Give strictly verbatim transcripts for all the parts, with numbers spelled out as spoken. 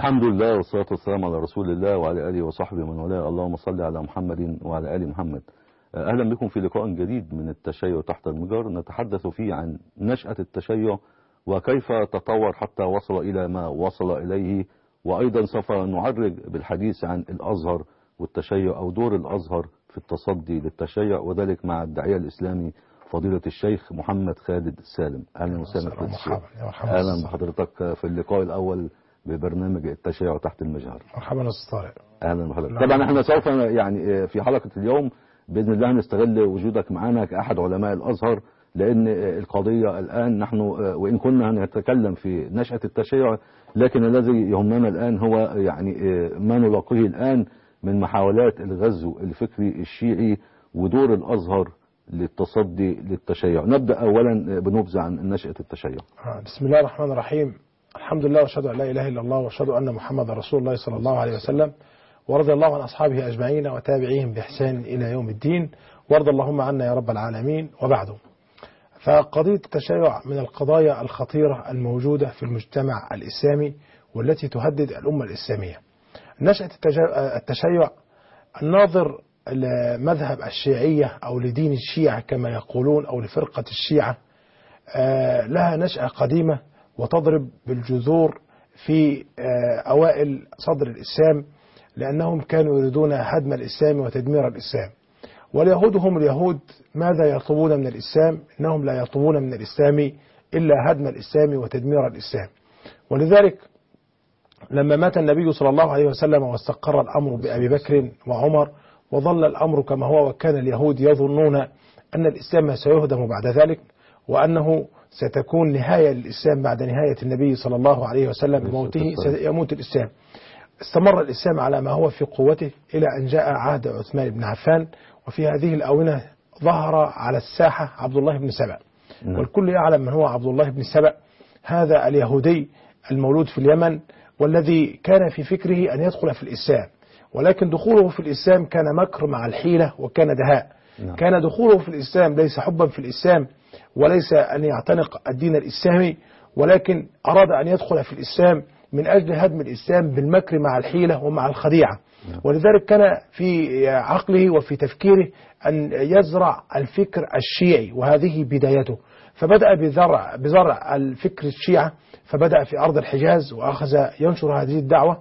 الحمد لله والصلاة والسلام على رسول الله وعلى آله وصحبه من والاه. اللهم صل على محمد وعلى آل محمد. أهلا بكم في لقاء جديد من التشيع تحت المجار، نتحدث فيه عن نشأة التشيع وكيف تطور حتى وصل إلى ما وصل إليه، وأيضا سوف نعرج بالحديث عن الأزهر والتشيع أو دور الأزهر في التصدي للتشيع، وذلك مع الداعية الإسلامي فضيلة الشيخ محمد خالد سالم. أهلا وسهلا. أهلا بحضرتك في اللقاء الأول ببرنامج التشيع تحت المجهر. مرحبا استاذ طارق. اهلا بحضرتك. طبعا احنا سوف يعني في حلقه اليوم باذن الله نستغل وجودك معنا كاحد علماء الازهر، لان القضيه الان نحن وان كنا هنتكلم في نشاه التشيع، لكن الذي يهمنا الان هو يعني ما نلاقيه الان من محاولات الغزو الفكري الشيعي ودور الازهر للتصدي للتشيع. نبدا اولا بنبذه عن نشاه التشيع. بسم الله الرحمن الرحيم. الحمد لله واشهد ان لا اله الا الله واشهد ان محمد رسول الله صلى الله عليه وسلم، ورضي الله عن اصحابه اجمعين وتابعيهم باحسان الى يوم الدين، وارض اللهم عنا يا رب العالمين. وبعده، فقضيه التشيع من القضايا الخطيره الموجوده في المجتمع الاسلامي والتي تهدد الامه الاسلاميه. نشأة التشيع الناظر لمذهب الشيعيه او لدين الشيعه كما يقولون او لفرقه الشيعه لها نشأة قديمه وتضرب بالجذور في أوائل صدر الإسلام، لأنهم كانوا يريدون هدم الإسلام وتدمير الإسلام. واليهود هم اليهود ماذا يطلبون من الإسلام؟ إنهم لا يطلبون من الإسلام إلا هدم الإسلام وتدمير الإسلام. ولذلك لما مات النبي صلى الله عليه وسلم واستقر الأمر بأبي بكر وعمر وظل الأمر كما هو، وكان اليهود يظنون أن الإسلام سيهدم بعد ذلك، وأنه ستكون نهاية للإسلام بعد نهاية النبي صلى الله عليه وسلم بموته، سيموت الإسلام. استمر الإسلام على ما هو في قوته إلى أن جاء عهد عثمان بن عفان، وفي هذه الآونة ظهر على الساحة عبد الله بن سبأ. والكل يعلم من هو عبد الله بن سبأ، هذا اليهودي المولود في اليمن، والذي كان في فكره أن يدخل في الإسلام، ولكن دخوله في الإسلام كان مكر مع الحيلة وكان دهاء. كان دخوله في الإسلام ليس حبا في الإسلام وليس أن يعتنق الدين الإسلامي، ولكن أراد أن يدخل في الإسلام من أجل هدم الإسلام بالمكر مع الحيلة ومع الخديعة. ولذلك كان في عقله وفي تفكيره أن يزرع الفكر الشيعي، وهذه بدايته. فبدأ بزرع, بزرع الفكر الشيعة، فبدأ في أرض الحجاز وأخذ ينشر هذه الدعوة،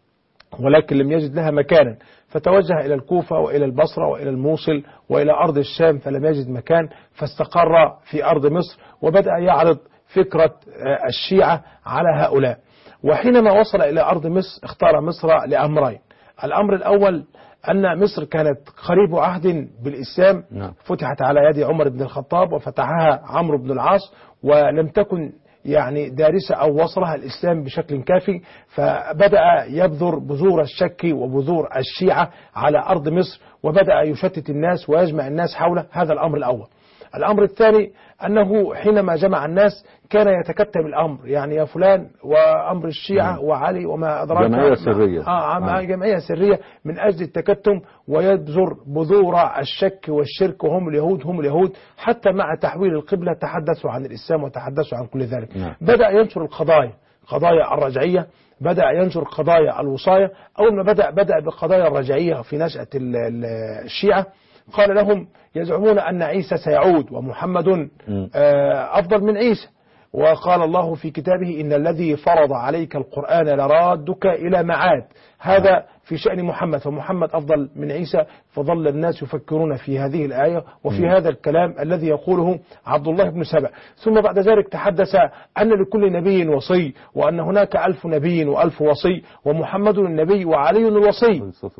ولكن لم يجد لها مكانا، فتوجه إلى الكوفة وإلى البصرة وإلى الموصل وإلى أرض الشام، فلم يجد مكان، فاستقر في أرض مصر وبدأ يعرض فكرة الشيعة على هؤلاء. وحينما وصل إلى أرض مصر اختار مصر لأمرين. الأمر الأول أن مصر كانت قريب عهد بالإسلام، فتحت على يد عمر بن الخطاب وفتحها عمرو بن العاص، ولم تكن يعني دارسة أو وصلها الإسلام بشكل كافي، فبدأ يبذر بذور الشك وبذور الشيعة على أرض مصر، وبدأ يشتت الناس ويجمع الناس حوله. هذا الأمر الأول. الأمر الثاني أنه حينما جمع الناس كان يتكتم الأمر، يعني يا فلان وأمر الشيعة وعلي وما أدراك، جمعية سرية آه آه جمعية سرية من أجل التكتم، ويبذر بذور الشك والشرك، وهم اليهود هم اليهود حتى مع تحويل القبلة تحدثوا عن الإسلام وتحدثوا عن كل ذلك. نعم. بدأ ينشر القضايا، قضايا الرجعية، بدأ ينشر قضايا الوصاية. أول ما بدأ بدأ بقضايا الرجعية في نشأة الشيعة. قال لهم يزعمون أن عيسى سيعود ومحمد أفضل من عيسى، وقال الله في كتابه إن الذي فرض عليك القرآن لرادك إلى معاد. هذا في شأن محمد، فمحمد أفضل من عيسى. فظل الناس يفكرون في هذه الآية وفي هذا الكلام الذي يقوله عبد الله بن سبأ. ثم بعد ذلك تحدث أن لكل نبي وصي، وأن هناك ألف نبي وألف وصي، ومحمد النبي وعلي الوصي.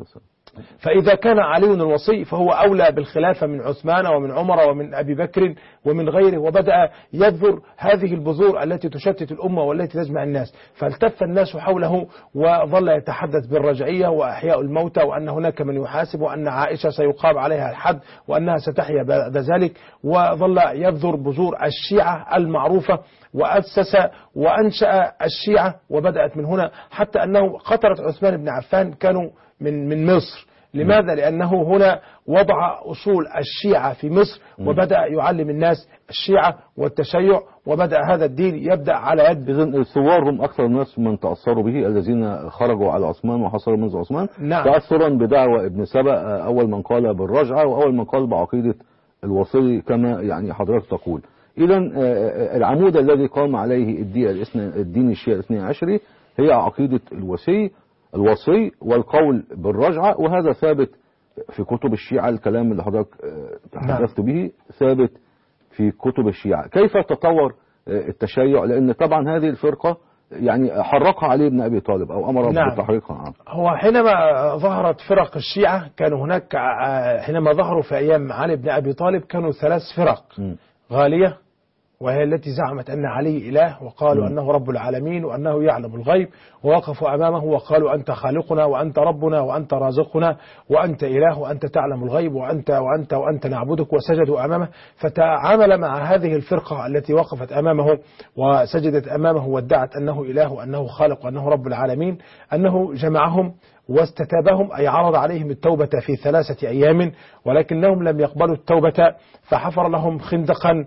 فإذا كان علي الوصي فهو أولى بالخلافة من عثمان ومن عمر ومن أبي بكر ومن غيره. وبدأ يبذر هذه البذور التي تشتت الأمة والتي تجمع الناس. فالتف الناس حوله وظل يتحدث بالرجعية وأحياء الموتى، وأن هناك من يحاسب، وأن عائشة سيقام عليها الحد، وأنها ستحيا بعد ذلك. وظل يبذر بذور الشيعة المعروفة، وأسس وأنشأ الشيعة، وبدأت من هنا، حتى أنه قتلت عثمان بن عفان كانوا من من مصر، لماذا؟ لأنه هنا وضع أصول الشيعة في مصر وبدأ يعلم الناس الشيعة والتشيع، وبدأ هذا الدين يبدأ على يد. إذن ثوارهم أكثر الناس من تأثروا به الذين خرجوا على عثمان وحصلوا منذ عثمان. نعم. تأثرا بدعوى ابن سبأ، أول من قال بالرجعة وأول من قال بعقيدة الوصي كما يعني حضرتك تقول. إذا العمود الذي قام عليه الدين الشيعي الاثني عشري هي عقيدة الوصي الوصي والقول بالرجعة، وهذا ثابت في كتب الشيعة. الكلام اللي حضرتك تحدثت به ثابت في كتب الشيعة. كيف تطور التشيع؟ لأن طبعا هذه الفرقة يعني حرقها علي بن أبي طالب أو أمر نعم. بتحريقها. هو حينما ظهرت فرق الشيعة كانوا هناك، حينما ظهروا في أيام علي بن أبي طالب كانوا ثلاث فرق. م. غالية، وهي التي زعمت أن علي إله، وقالوا م. أنه رب العالمين وأنه يعلم الغيب، ووقفوا أمامه وقالوا أنت خالقنا وأنت ربنا وأنت رازقنا وأنت إله وأنت تعلم الغيب وأنت وأنت وأنت نعبدك، وسجدوا أمامه. فتعامل مع هذه الفرقة التي وقفت أمامه وسجدت أمامه وادعت أنه إله وأنه خالق وأنه رب العالمين، أنه جمعهم واستتابهم، أي عرض عليهم التوبة في ثلاثة أيام، ولكنهم لم يقبلوا التوبة، فحفر لهم خندقا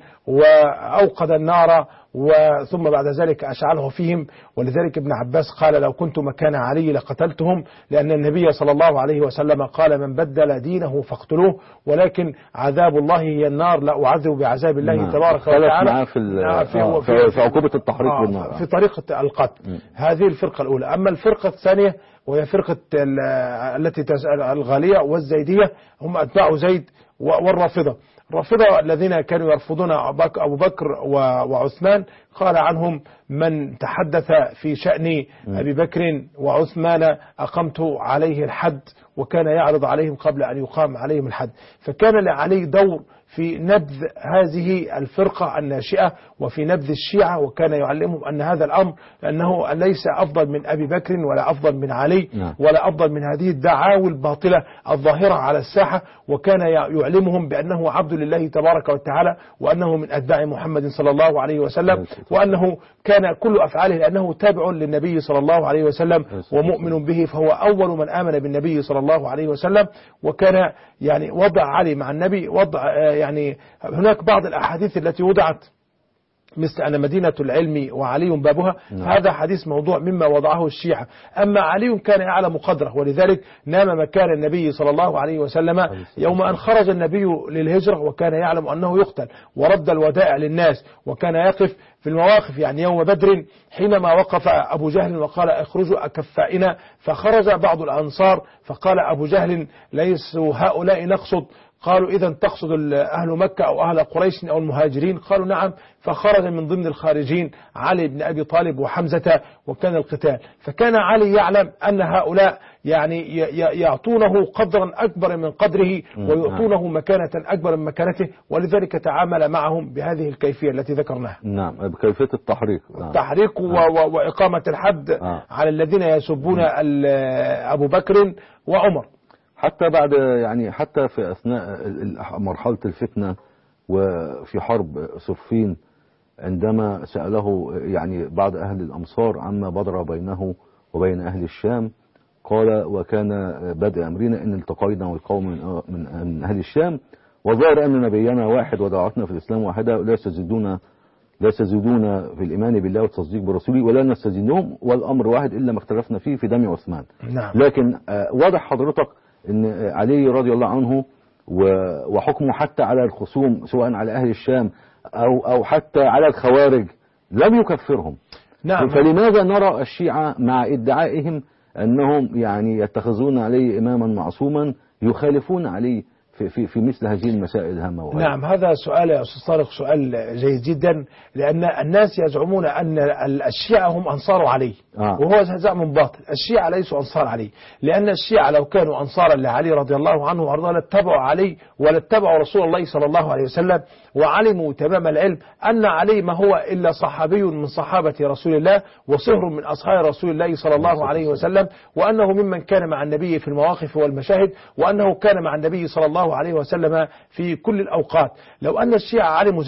وأوقد النار وثم بعد ذلك أشعله فيهم. ولذلك ابن عباس قال لو كنت مكان علي لقتلتهم، لأن النبي صلى الله عليه وسلم قال من بدل دينه فاقتلوه، ولكن عذاب الله هي النار، لا أعذب بعذاب الله نعم. تبارك وتعالى في, في, في, في عقوبة التحريق آه بالنار في طريقة القتل. م. هذه الفرقة الأولى. أما الفرقة الثانية وهي فرقة التي تسأل الغالية والزيدية، هم أتباع زيد والرافضة. الرافضة الذين كانوا يرفضون أبو بكر وعثمان، قال عنهم من تحدث في شأن أبي بكر وعثمان أقمت عليه الحد، وكان يعرض عليهم قبل أن يقام عليهم الحد. فكان لعلي دور في نبذ هذه الفرقة الناشئة وفي نبذ الشيعة، وكان يعلمهم أن هذا الأمر أنه ليس أفضل من أبي بكر ولا أفضل من علي ولا أفضل من هذه الدعاوى الباطلة الظاهرة على الساحة، وكان يعلمهم بأنه عبد لله تبارك وتعالى، وأنه من أتباع محمد صلى الله عليه وسلم، وأنه كان كل أفعاله لأنه تابع للنبي صلى الله عليه وسلم ومؤمن به، فهو أول من آمن بالنبي صلى الله عليه وسلم. وكان يعني وضع علي مع النبي وضع يعني هناك بعض الأحاديث التي وضعت مثل أن مدينة العلم وعلي بابها، نعم. هذا حديث موضوع مما وضعه الشيعة. أما علي كان يعلم قدره، ولذلك نام مكان النبي صلى الله عليه وسلم يوم أن خرج النبي للهجرة، وكان يعلم أنه يقتل، ورد الودائع للناس، وكان يقف في المواقف. يعني يوم بدر حينما وقف أبو جهل وقال اخرجوا أكفائنا، فخرج بعض الأنصار فقال أبو جهل ليسوا هؤلاء نقصد. قالوا إذا تقصد أهل مكة أو أهل قريش أو المهاجرين؟ قالوا نعم. فخرج من ضمن الخارجين علي بن أبي طالب وحمزة، وكان القتال. فكان علي يعلم أن هؤلاء يعني يعطونه قدرا أكبر من قدره ويعطونه مكانة أكبر من مكانته، ولذلك تعامل معهم بهذه الكيفية التي ذكرناها. نعم، بكيفية التحريق. التحريق نعم. وإقامة الحد آه. على الذين يسبون أبو بكر وعمر. حتى بعد يعني حتى في أثناء مرحلة الفتنة وفي حرب صفين، عندما سأله يعني بعض أهل الأمصار عما بدر بينه وبين أهل الشام، قال وكان بدء أمرنا إن التقينا والقوم من أهل الشام، وظهر أن نبينا واحد ودعوتنا في الإسلام واحدة، لا يستزيدون لا يستزيدون في الإيمان بالله والتصديق برسوله ولا نستزيدهم، والأمر واحد إلا ما اختلفنا فيه في دم عثمان. نعم. لكن واضح حضرتك ان علي رضي الله عنه وحكمه حتى على الخصوم سواء على اهل الشام او او حتى على الخوارج لم يكفرهم. نعم. فلماذا نرى الشيعة مع ادعائهم انهم يعني يتخذون علي اماما معصوما يخالفون علي في في في مثل هذه المسائل الهامة وغيرها؟ نعم، هذا سؤال يا أستاذ طارق، سؤال جيد جدا، لأن الناس يزعمون أن الشيعة هم أنصار علي. آه. وهو زعم باطل. الشيعة ليسوا أنصار علي، لأن الشيعة لو كانوا أنصارا لعلي رضي الله عنه وأرضاه لاتبعوا علي ولاتبعوا رسول الله صلى الله عليه وسلم، وعلموا تمام العلم أن علي ما هو إلا صحابي من صحابة رسول الله وصهر من أصهار رسول الله صلى الله عليه وسلم، وأنه ممن كان مع النبي في المواقف والمشاهد، وأنه كان مع النبي صلى الله عليه وسلم في كل الأوقات. لو أن الشيعة علموا ذلك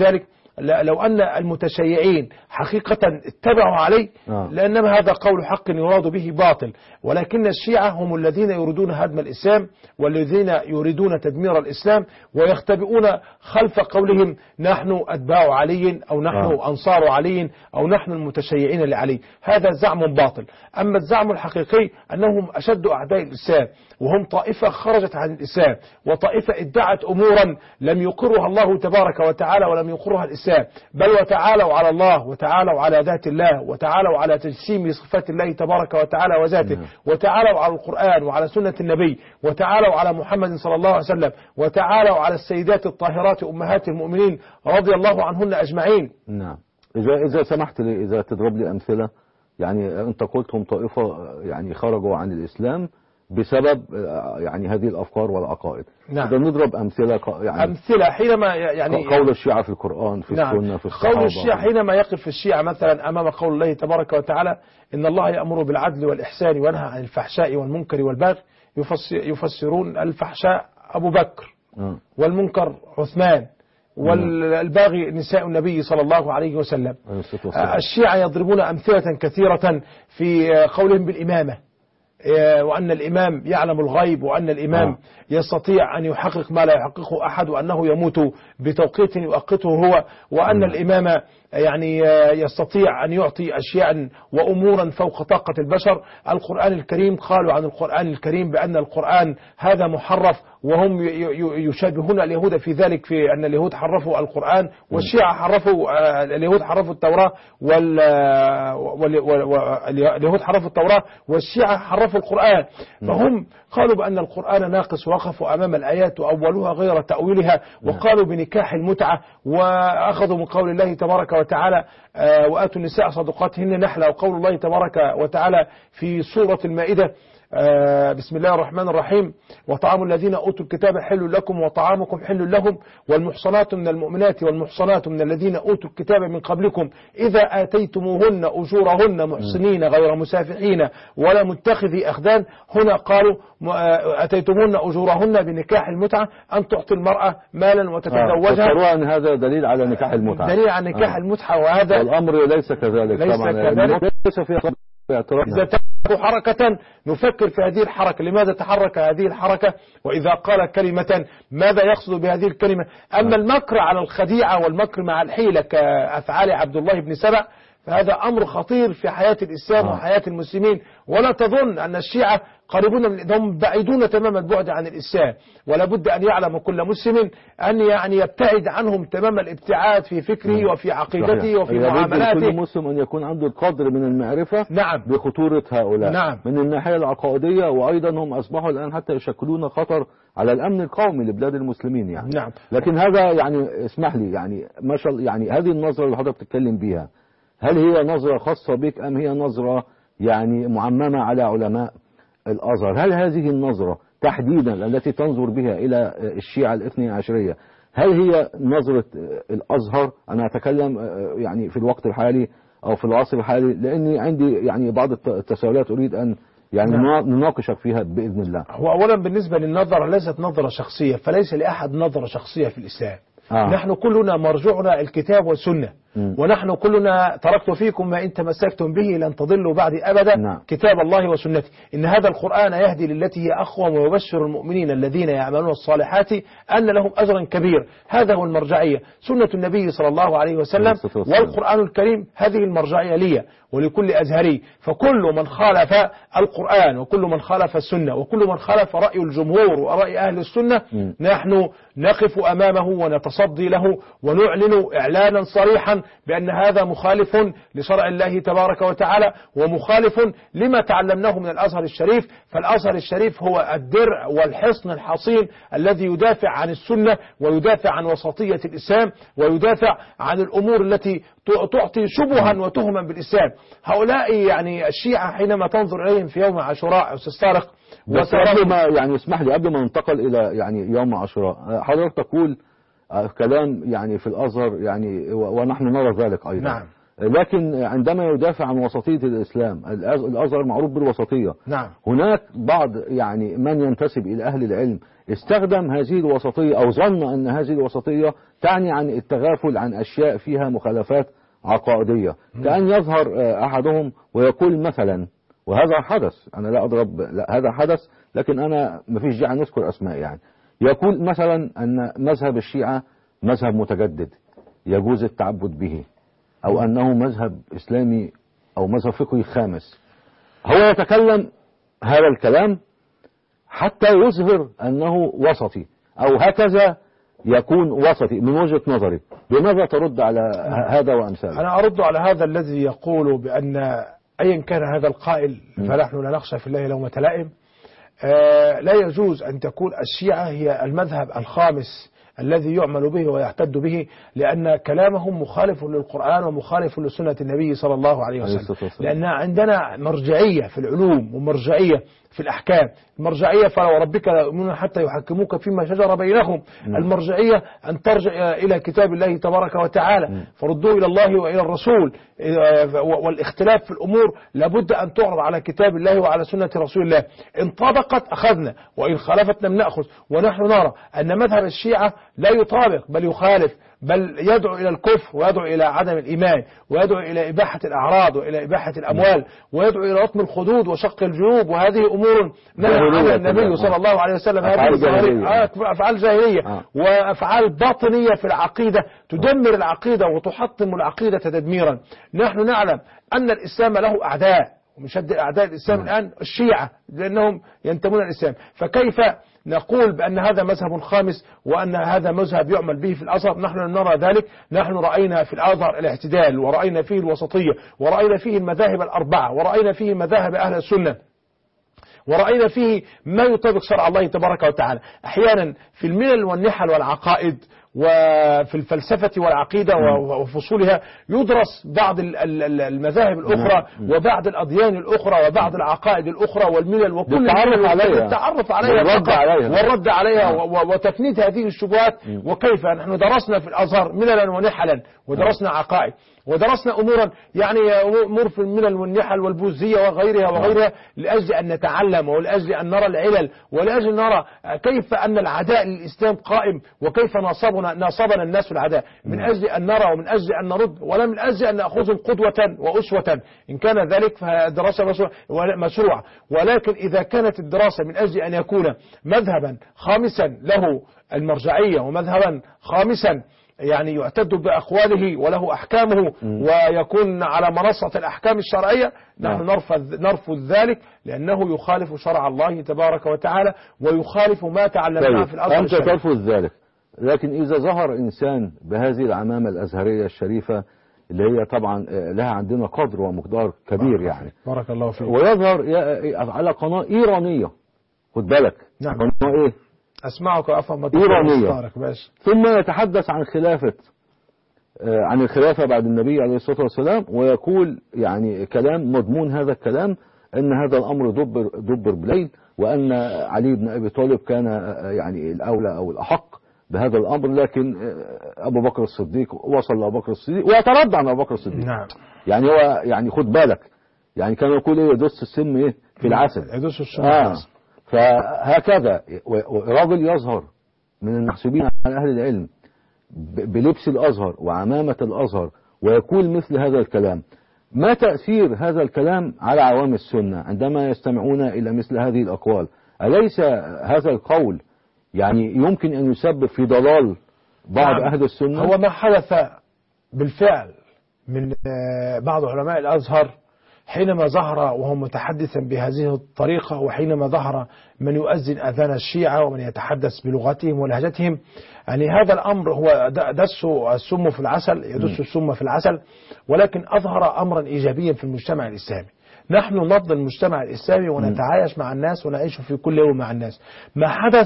لو أن المتشيعين حقيقة اتبعوا عليه آه. لأنما هذا قول حق يراد به باطل، ولكن الشيعة هم الذين يريدون هدم الإسلام والذين يريدون تدمير الإسلام، ويختبئون خلف قولهم نحن أتباع علي أو نحن آه. أنصار علي أو نحن المتشيعين لعلي. هذا زعم باطل. أما الزعم الحقيقي أنهم أشد أعداء الإسلام، وهم طائفة خرجت عن الإسلام، وطائفة ادعت أمورا لم يقرها الله تبارك وتعالى ولم يقرها الإسلام، بل وتعالوا على الله وتعالوا على ذات الله وتعالوا على تجسيم صفات الله تبارك وتعالى وذاته، وتعالوا على القرآن وعلى سنة النبي، وتعالوا على محمد صلى الله عليه وسلم، وتعالوا على السيدات الطاهرات أمهات المؤمنين رضي الله عنهن أجمعين. نعم. إذا إذا سمحت لي، إذا تضرب لي أمثلة، يعني أنت قلتهم طائفة يعني خرجوا عن الإسلام بسبب يعني هذه الأفكار والعقائد. نعم. إذا نضرب أمثلة يعني أمثلة حينما يعني قول الشيعة في القرآن، في نعم. السنة، في الصحابة. قول الشيعة حينما يقف الشيعة مثلا أمام قول الله تبارك وتعالى إن الله يأمر بالعدل والإحسان وينهى عن الفحشاء والمنكر والبغي، يفسرون الفحشاء أبو بكر آه. والمنكر عثمان والباغي نساء النبي صلى الله عليه وسلم. الشيعة يضربون أمثلة كثيرة في قولهم بالإمامة، وأن الإمام يعلم الغيب، وأن الإمام آه. يستطيع أن يحقق ما لا يحققه أحد، وأنه يموت بتوقيت يؤقته هو، وأن آه. الإمام يعني يستطيع أن يعطي أشياء وأمورا فوق طاقة البشر. القرآن الكريم قالوا عن القرآن الكريم بأن القرآن هذا محرف، وهم يشابهون اليهود في ذلك، في أن اليهود حرفوا القرآن والشيعة حرفوا، اليهود حرفوا التوراة واليهود حرفوا التوراة والشيعة حرفوا القرآن. فهم قالوا بأن القرآن ناقص، وقفوا أمام الآيات وأولوها غير تأويلها، وقالوا بنكاح المتعة، وأخذوا من قول الله تبارك وتعالى وآتوا النساء صدقاتهن نحلة، وقول الله تبارك وتعالى في سورة المائدة بسم الله الرحمن الرحيم وطعام الذين أوتوا الكتاب حل لكم وطعامكم حل لهم والمحصنات من المؤمنات والمحصنات من الذين أوتوا الكتاب من قبلكم إذا آتيتموهن أجورهن محصنين غير مسافحين ولا متخذي أخدان. هنا قالوا آتيتموهن أجورهن بنكاح المتعة، أن تعطي المرأة مالا وتتزوجها. آه. أن هذا دليل على نكاح المتعة، دليل على نكاح آه. المتعة، وهذا الأمر ليس كذلك. ليس طبعا كذلك. ليس في إذا تحرك حركة نفكر في هذه الحركة، لماذا تحرك هذه الحركة، وإذا قال كلمة ماذا يقصد بهذه الكلمة. أما المكر على الخديعة والمكر مع الحيلة كأفعال عبد الله بن سبأ فهذا أمر خطير في حياة الإسلام آه. وحياة المسلمين. ولا تظن أن الشيعة قريبون من، هم بعيدون تمام البعد عن الإسلام، ولا بد أن يعلم كل مسلم أن يعني يبتعد عنهم تمام الابتعاد في فكره وفي عقيدته وفي معاملاته. كل مسلم أن يكون عنده القدر من المعرفة نعم. بخطورة هؤلاء نعم. من الناحية العقائدية، وأيضا هم أصبحوا الآن حتى يشكلون خطر على الأمن القومي لبلاد المسلمين يعني. نعم. لكن هذا يعني اسمح لي يعني ما شاء الله، يعني هذه النظرة اللي حضرتك بتتكلم بيها، هل هي نظرة خاصة بك أم هي نظرة يعني معممة على علماء الأزهر؟ هل هذه النظرة تحديدا التي تنظر بها إلى الشيعة الاثني عشرية هل هي نظرة الأزهر؟ أنا أتكلم يعني في الوقت الحالي أو في العصر الحالي، لأني عندي يعني بعض التساؤلات أريد أن يعني نعم. نناقشك فيها بإذن الله. هو أولا بالنسبة للنظرة ليست نظرة شخصية، فليس لأحد نظرة شخصية في الإسلام. آه. نحن كلنا مرجعنا الكتاب والسنة، م. ونحن كلنا تركت فيكم ما إن تمسكتم به لن تضلوا بعد أبدا. نعم. كتاب الله وسنته، إن هذا القرآن يهدي للتي هي أقوم ويبشر المؤمنين الذين يعملون الصالحات أن لهم أجرا كبير. هذا هو المرجعية، سنة النبي صلى الله عليه وسلم والقرآن الكريم، هذه المرجعية لي ولكل أزهري. فكل من خالف القرآن وكل من خالف السنة وكل من خالف رأي الجمهور ورأي أهل السنة م. نحن نقف أمامه ونتصدي له ونعلن إعلانا صريحا بأن هذا مخالف لشرع الله تبارك وتعالى ومخالف لما تعلمناه من الأزهر الشريف. فالأزهر الشريف هو الدرع والحصن الحصين الذي يدافع عن السنة ويدافع عن وسطية الإسلام ويدافع عن الأمور التي تعطي شبها وتهما بالإسلام. هؤلاء يعني الشيعة حينما تنظر إليهم في يوم عاشوراء أستاذ طارق، بس قبل ما يعني اسمح لي قبل ما ننتقل إلى يعني يوم عاشوراء، حضرتك تقول كلام يعني في الأزهر يعني ونحن نرى ذلك أيضا. نعم. لكن عندما يدافع عن وسطية الإسلام، الأزهر معروف بالوسطية. نعم. هناك بعض يعني من ينتسب إلى أهل العلم استخدم هذه الوسطية أو ظن أن هذه الوسطية تعني عن التغافل عن أشياء فيها مخالفات عقائدية، كأن يظهر أحدهم ويقول مثلا، وهذا حدث، أنا لا أضرب، لا هذا حدث، لكن أنا ما فيش داعي نذكر أسماء، يعني يقول مثلا أن مذهب الشيعة مذهب متجدد يجوز التعبد به، أو أنه مذهب إسلامي أو مذهب فقهي خامس. هو يتكلم هذا الكلام حتى يظهر أنه وسطي، أو هكذا يكون وسطي من وجهة نظري. بماذا ترد على هذا وأمثاله؟ أنا أرد على هذا الذي يقول بأن أيا كان هذا القائل فنحن لا نخشى في الله لومة لائم. آه لا يجوز أن تكون الشيعة هي المذهب الخامس الذي يعمل به ويحتد به، لأن كلامهم مخالف للقرآن ومخالف لسنة النبي صلى الله عليه وسلم. لأن عندنا مرجعية في العلوم ومرجعية في الأحكام. المرجعية فلو ربك لا يؤمنون حتى يحكموك فيما شجر بينهم. المرجعية أن ترجع إلى كتاب الله تبارك وتعالى، فردوا إلى الله وإلى الرسول. والاختلاف في الأمور لابد أن تعرض على كتاب الله وعلى سنة رسول الله. إن طابقت أخذنا وإن خالفت لم نأخذ. ونحن نرى أن مذهب الشيعة لا يطابق بل يخالف، بل يدعو إلى الكفر ويدعو إلى عدم الإيمان ويدعو إلى إباحة الأعراض وإلى إباحة الأموال ويدعو إلى رطم الخدود وشق الجيوب، وهذه أمور نهى عنها النبي صلى الله عليه وسلم. هذه أفعال جاهلية وأفعال باطنية في العقيدة تدمر العقيدة وتحطم العقيدة تدميرا. نحن نعلم أن الإسلام له أعداء، ومن شد أعداء الإسلام الآن الشيعة لأنهم ينتمون الإسلام. فكيف نقول بأن هذا مذهب خامس وأن هذا مذهب يعمل به في الأزهر؟ نحن نرى ذلك. نحن رأينا في الأزهر الاعتدال، ورأينا فيه الوسطية، ورأينا فيه المذاهب الأربعة، ورأينا فيه مذاهب أهل السنة، ورأينا فيه ما يطابق شرع الله تبارك وتعالى. أحيانا في الملل والنحل والعقائد وفي الفلسفة والعقيدة وفصولها يدرس بعض المذاهب الأخرى وبعض الأديان الأخرى وبعض العقائد الأخرى والملل وكل التعرف عليها التعرف عليها والرد عليها, والرد عليها وتفنيد هذه الشبهات. وكيف نحن درسنا في الأزهر مللا ونحلا، ودرسنا عقائد، ودرسنا أمورا يعني أمور في الملل والنحل والبوذية وغيرها وغيرها لأجل أن نتعلم ولأجل أن نرى العلل ولأجل نرى كيف أن العداء للإسلام قائم وكيف ناصبنا ناصبنا الناس في العداء، من أجل أن نرى ومن أجل أن نرد، ولا من أجل أن نأخذهم قدوة وأسوة. إن كان ذلك فالدراسة مشروعة، ولكن إذا كانت الدراسة من أجل أن يكون مذهبا خامسا له المرجعية ومذهبا خامسا يعني يعتد بأقواله وله أحكامه ويكون على منصة الأحكام الشرعية، نحن نرفض, نرفض ذلك لأنه يخالف شرع الله تبارك وتعالى ويخالف ما تعلمناه في الأزهر. أنت ترفض ذلك، لكن إذا ظهر إنسان بهذه العمامة الأزهرية الشريفة اللي هي طبعا لها عندنا قدر ومقدار كبير يعني، بارك الله فيك، ويظهر على قناة إيرانية، خد بالك، نعم، قناة إيه؟ أسمعك أفهم إيرانية، ثم يتحدث عن خلافة عن الخلافة بعد النبي عليه الصلاة والسلام، ويقول يعني كلام مضمون هذا الكلام أن هذا الأمر دبر, دبر بليل، وأن علي بن أبي طالب كان يعني الأولى أو الأحق بهذا الأمر، لكن أبو بكر الصديق وصل لأبو بكر الصديق ويتردد عن أبو بكر الصديق. نعم. يعني هو يعني خد بالك، يعني كان يقول إيه، يدس السم إيه في العسل، يدس السم آه. فهكذا رجل يظهر من المحسوبين على أهل العلم بلبس الأزهر وعمامة الأزهر ويقول مثل هذا الكلام. ما تأثير هذا الكلام على عوام السنة عندما يستمعون إلى مثل هذه الأقوال؟ أليس هذا القول يعني يمكن أن يسبب في ضلال بعض نعم. أهل السنة؟ هو ما حدث بالفعل من بعض علماء الأزهر حينما ظهر وهو متحدثا بهذه الطريقة، وحينما ظهر من يؤذن أذان الشيعة ومن يتحدث بلغتهم ولهجتهم. يعني هذا الأمر هو دس السم في العسل، يدس السم في العسل، ولكن أظهر أمرا إيجابيا في المجتمع الإسلامي. نحن نبض المجتمع الإسلامي ونتعايش مع الناس ونعيش في كل يوم مع الناس. ما حدث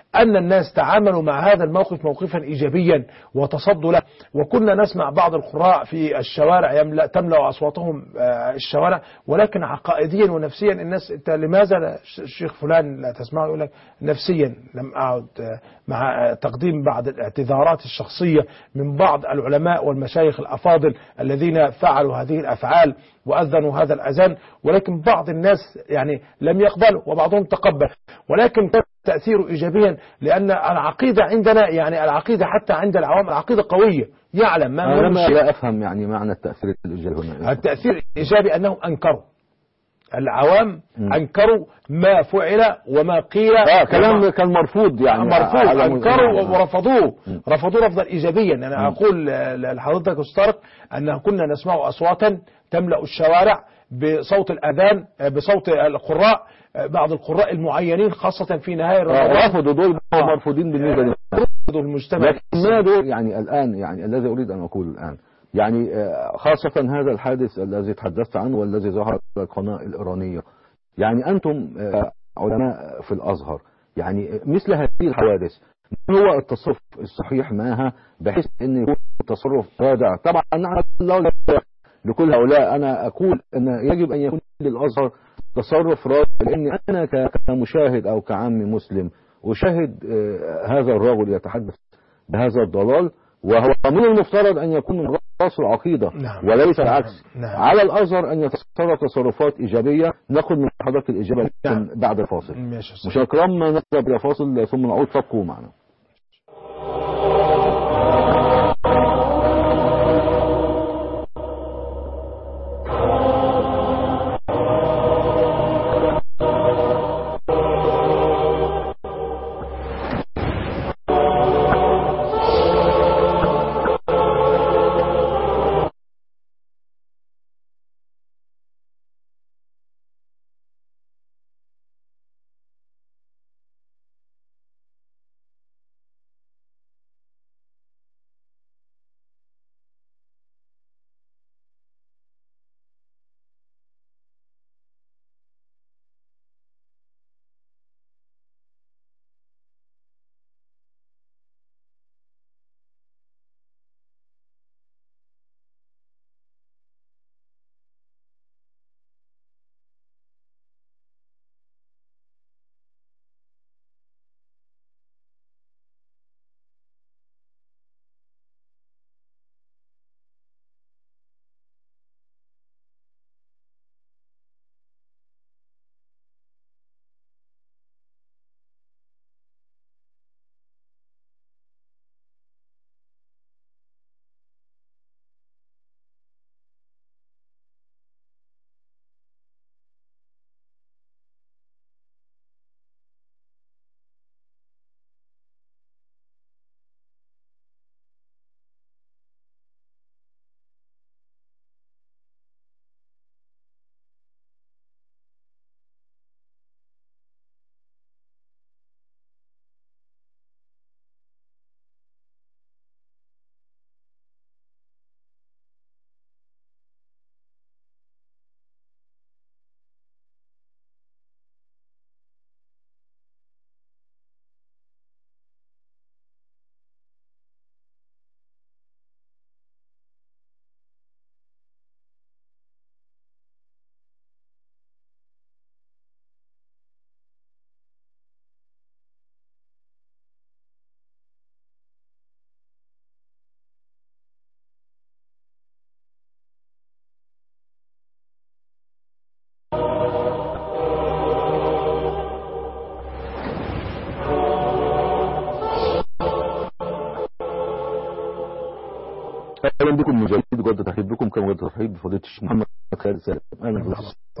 أن الناس تعاملوا مع هذا الموقف موقفا إيجابيا وتصدوا له. وكنا نسمع بعض القراء في الشوارع يملأ تملأ أصواتهم الشوارع، ولكن عقائديا ونفسيا الناس، أنت لماذا الشيخ فلان لا تسمعه؟ يقول لك نفسيا لم أعد، مع تقديم بعض الاعتذارات الشخصية من بعض العلماء والمشايخ الأفاضل الذين فعلوا هذه الأفعال وأذنوا هذا الأذان، ولكن بعض الناس يعني لم يقبلوا وبعضهم تقبل، ولكن كان تأثيره إيجابيا، لأن العقيدة عندنا يعني العقيدة حتى عند العوام العقيدة قوية، يعلم ما هو أنا لا أفهم يعني معنى التأثير الإيجابي هنا. التأثير الإيجابي أنهم أنكروا، العوام م. أنكروا ما فعل وما قيل. آه كلام كان مرفوض يعني مرفوض، أنكروا ورفضوه، م. رفضوه رفضا إيجابيا. أنا م. أقول لحضرتك أستاذ طارق أن كنا نسمع أصواتا تملأ الشوارع بصوت الأذان، بصوت القراء، بعض القراء المعينين خاصة في نهاية رمضان. آه رفضوا دول آه. مرفوضين بالنسبة لي، رفضوا المجتمع. لكن ما دول يعني الآن، يعني الذي أريد أن أقوله الآن، يعني خاصة هذا الحادث الذي تحدثت عنه والذي ظهر على القناة الإيرانية، يعني أنتم علماء في الأزهر، يعني مثل هذه الحوادث ما هو التصرف الصحيح معها بحيث أن يكون التصرف رادع؟ طبعا نحن لا لكل هؤلاء، أنا أقول أن يجب أن يكون للأزهر تصرف رادع، لأن أنا كمشاهد أو كعام مسلم أشاهد هذا الرجل يتحدث بهذا الضلال، وهو من المفترض أن يكون من رأس العقيدة. نعم. وليس العكس. نعم. على الأزهر أن يتصرف تصرفات إيجابية. نأخذ من حضرتك الإجابة نعم. بعد الفاصل. مش الكرام نذهب إلى فاصل ثم نعود، فابقوا معنا. اهلا بكم من جديد، جد ترحيب بكم كما جد ترحيب بفضيله الشيخ محمد خالد سالم. اهلا بكم.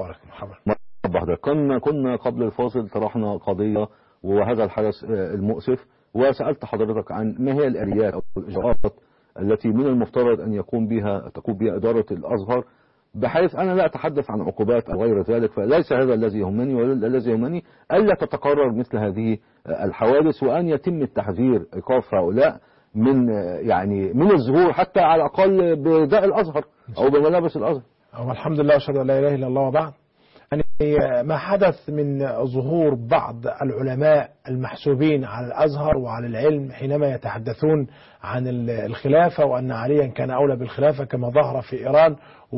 مرحبا. كنا كنا قبل الفاصل طرحنا قضيه وهذا الحدث المؤسف، وسالت حضرتك عن ما هي الاليات او الاجراءات التي من المفترض ان يقوم بها تقوم بها اداره الازهر، بحيث انا لا اتحدث عن عقوبات او غير ذلك، فليس هذا الذي يهمني، والذي يهمني الا تتكرر مثل هذه الحوادث، وان يتم التحذير ايقاف هؤلاء من يعني من الظهور حتى على الاقل بداء الازهر او بملابس الازهر. والحمد لله واشهد ان لا اله الا الله. وبعد، يعني ما حدث من ظهور بعض العلماء المحسوبين على الأزهر وعلى العلم حينما يتحدثون عن الخلافة وأن عليا كان أولى بالخلافة كما ظهر في إيران،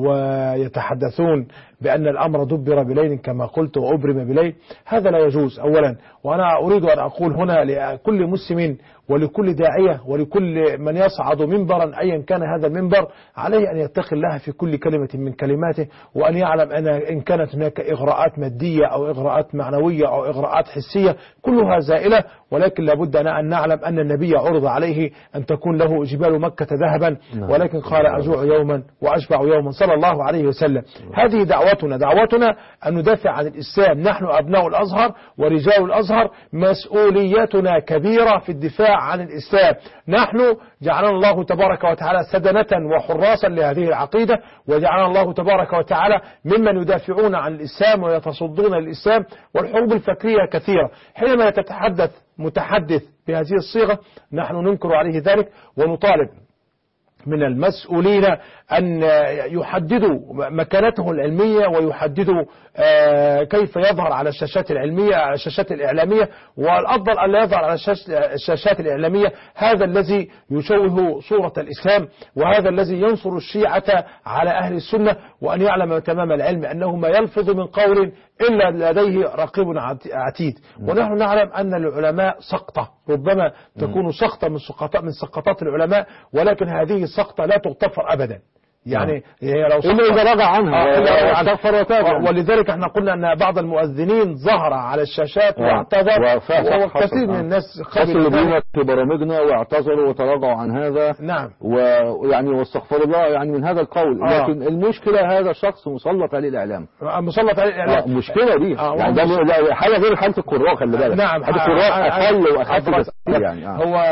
ويتحدثون بأن الأمر دبر بليل كما قلت وأبرم بليل. هذا لا يجوز أولا. وأنا أريد أن أقول هنا لكل مسلم ولكل داعية ولكل من يصعد منبرا أيا كان هذا المنبر، عليه أن يتقي الله في كل كلمة من كلماته، وأن يعلم أن إن كانت هناك إغراءات مادية أو إغراءات معنوية أو إغراءات حسية كلها زائلة، ولكن لابد أن نعلم أن النبي عرض عليه أن تكون له جبال مكة ذهبا، ولكن قال أجوع يوما وأشبع يوما صلى الله عليه وسلم. هذه دعوتنا دعوتنا أن ندافع عن الإسلام. نحن أبناء الأزهر ورجال الأزهر مسؤوليتنا كبيرة في الدفاع عن الإسلام. نحن جعلنا الله تبارك وتعالى سدنة وحراسا لهذه العقيدة، وجعلنا الله تبارك وتعالى ممن يدافعون عن الإسلام ويتصدون للإسلام. والحروب الفكرية كثيرة. حينما يتحدث متحدث بهذه الصيغة نحن ننكر عليه ذلك، ونطالب من المسؤولين أن يحددوا مكانته العلمية ويحددوا كيف يظهر على الشاشات العلمية على الشاشات الإعلامية، والأفضل أن لا يظهر على الشاشات الإعلامية هذا الذي يشوه صورة الإسلام، وهذا الذي ينصر الشيعة على أهل السنة. وأن يعلم تمام العلم أنه ما يلفظ من قول إلا لديه رقيب عتيد. ونحن نعلم أن العلماء سقطة، ربما تكون سقطة من سقطات من سقطات العلماء، ولكن هذه السقطة لا تغتفر أبدا. يعني هي لو إذا رجع عنها استغفر وتاب. ولذلك احنا قلنا أن بعض المؤذنين ظهر على الشاشات واعتذر، وكثير من الناس خسروا بينا في برامجنا واعتذروا وتراجعوا عن هذا. نعم. ويعني واستغفر الله يعني من هذا القول. آه. لكن المشكلة هذا الشخص مسلط عليه الإعلام. مسلط عليه الإعلام. آه. مشكلة دي. آه. يعني ده حاجة غير حالة القراء، خلي بالك. نعم. حالة القراء أقل وأخف يعني. آه. هو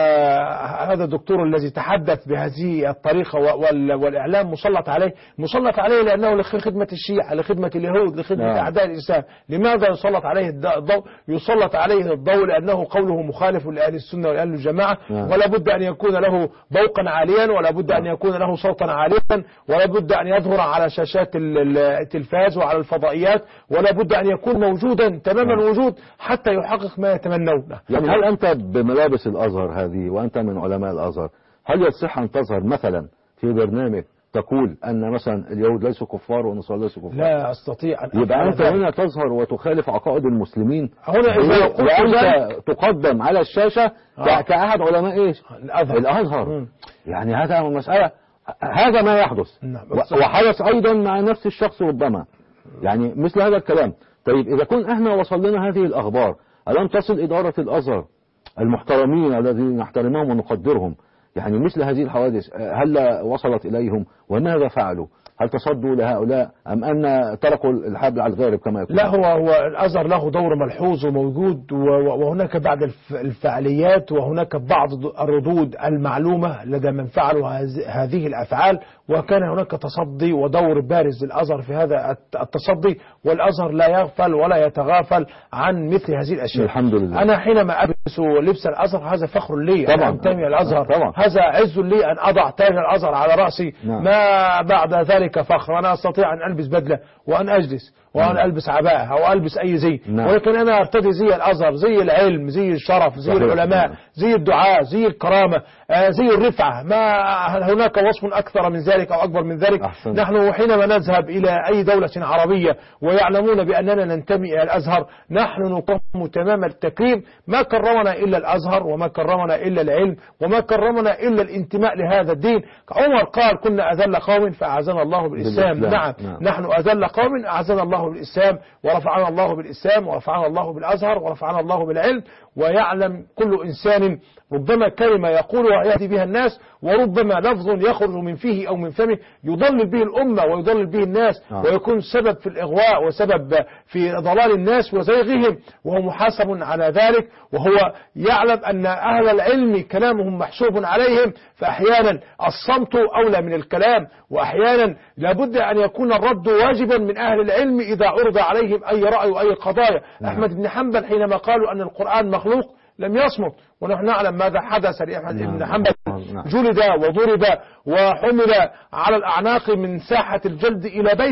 هذا الدكتور الذي تحدث بهذه الطريقة والإعلام مسلط عليه مسلط عليه لأنه لخدمة الشيعة، لخدمة اليهود، لخدمة نعم. أعداء الإسلام. لماذا يسلط عليه الضوء؟ يسلط عليه الضوء لأنه قوله مخالف لأهل السنة ولأهل الجماعة. نعم. ولا بد أن يكون له ذوقا عاليا، ولا بد أن يكون له صوتا عاليا، ولا بد أن يظهر على شاشات التلفاز وعلى الفضائيات، ولا بد أن يكون موجودا تماما نعم. وجود حتى يحقق ما يتمنونه. يعني هل أنت بملابس الأزهر هذه وأنت من علماء الأزهر، هل يصح أن تظهر مثلا في برنامج تقول أن مثلا اليهود ليسوا كفار والنصارى ليسوا كفار؟ لا أستطيع أن يبقى أنت هنا تظهر وتخالف عقائد المسلمين. هنا إذا وأنت تقدم على الشاشة آه. كأحد علماء إيش؟ الأزهر, الأزهر. يعني هذا مسألة، هذا ما يحدث نعم. وحدث أيضا مع نفس الشخص ربما، يعني مثل هذا الكلام. طيب إذا كن احنا وصل لنا هذه الأخبار، ألم تصل إدارة الأزهر المحترمين الذين نحترمهم ونقدرهم يعني مثل هذه الحوادث هل وصلت إليهم وماذا فعلوا؟ هل تصدوا لهؤلاء أم أن تركوا الحبل على الغارب كما يقول؟ لا، هو هو الأزهر له دور ملحوظ وموجود، وهناك بعض الفعاليات وهناك بعض الردود المعلومة لدى من فعلوا هذه الأفعال، وكان هناك تصدي ودور بارز للأزهر في هذا التصدي، والأزهر لا يغفل ولا يتغافل عن مثل هذه الأشياء. الحمد لله. أنا حينما ألبس لبس الأزهر هذا فخر لي، طبعا. أنا أنتمي الأزهر، طبعا. هذا عز لي أن أضع تاج الأزهر على رأسي. نعم. ما بعد ذلك فخر، وأنا أستطيع أن ألبس بدلة وأن أجلس وأن ألبس عباءة أو ألبس أي زي. نعم. ولكن أنا أرتدي زي الأزهر، زي العلم، زي الشرف، زي صحيح. العلماء. نعم. زي الدعاء، زي الكرامة، زي الرفعة. ما هناك وصف أكثر من ذلك أو أكبر من ذلك. أحسن. نحن حينما نذهب إلى أي دولة عربية ويعلمون بأننا ننتمي إلى الأزهر، نحن نكرم تمام التكريم. ما كرمنا إلا الأزهر، وما كرمنا إلا العلم، وما كرمنا إلا الانتماء لهذا الدين. عمر قال كنا أذل قوم فأعزنا الله بالإسلام. نعم. نعم. نحن أذل قوم أعزنا الله بالإسلام، ورفعنا الله بالإسلام، ورفعنا الله بالأزهر، ورفعنا الله بالعلم. ويعلم كل إنسان ربما كلمة يقولها يهدي بها الناس، وربما لفظ يخرج من فيه أو من فمه يضلل به الأمة ويضلل به الناس. آه. ويكون سبب في الإغواء وسبب في ضلال الناس وزيغهم، وهو محاسب على ذلك. وهو يعلم أن أهل العلم كلامهم محسوب عليهم، فأحيانا الصمت أولى من الكلام، وأحيانا لابد أن يكون الرد واجبا من أهل العلم إذا عرض عليهم أي رأي وأي قضايا. نعم. أحمد بن حنبل حينما قالوا أن القرآن مخلوق لم يصمت، ونحن نعلم ماذا حدث لأحمد بن حنبل. جلد وضرب وحمل على الأعناق من ساحة الجلد إلى بيته،